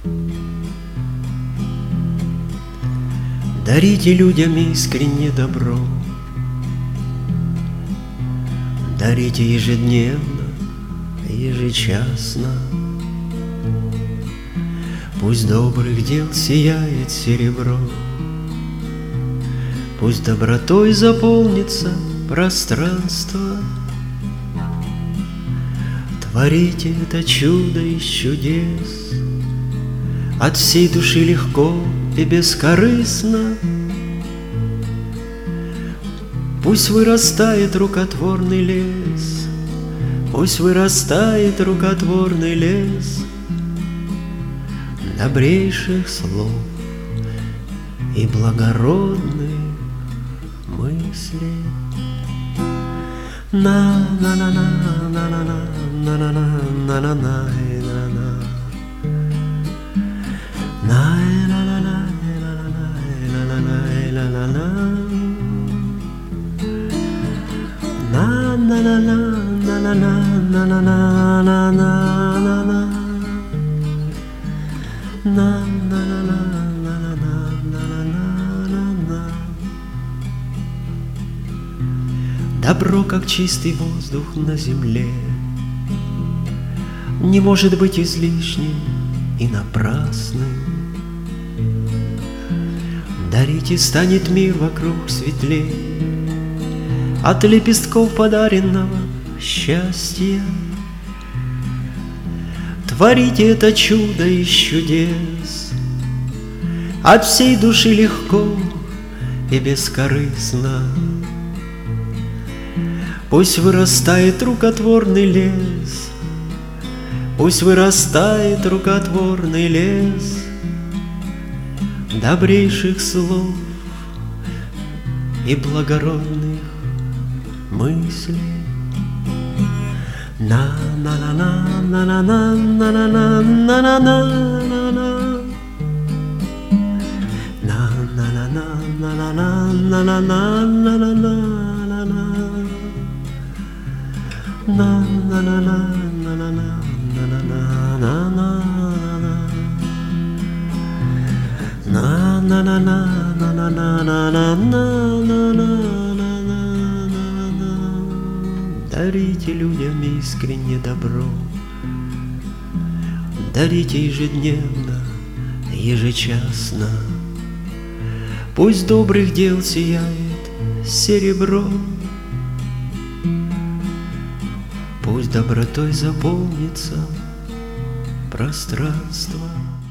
Дарите людям искренне добро, дарите ежедневно, ежечасно. Пусть добрых дел сияет серебро, пусть добротой заполнится пространство. Творите это чудо из чудес, от всей души легко и бескорыстно. Пусть вырастает рукотворный лес, пусть вырастает рукотворный лес добрейших слов и благородных мыслей. Добро, как чистый воздух на земле, не может быть излишним и напрасным. Дарите, станет мир вокруг светлей от лепестков подаренного счастья. Творите это чудо из чудес, от всей души легко и бескорыстно. Пусть вырастает рукотворный лес, пусть вырастает рукотворный лес добрейших слов и благородных мыслей. Дарите людям искренне добро, дарите ежедневно, ежечасно. Пусть добрых дел сияет серебро, пусть добротой заполнится пространство.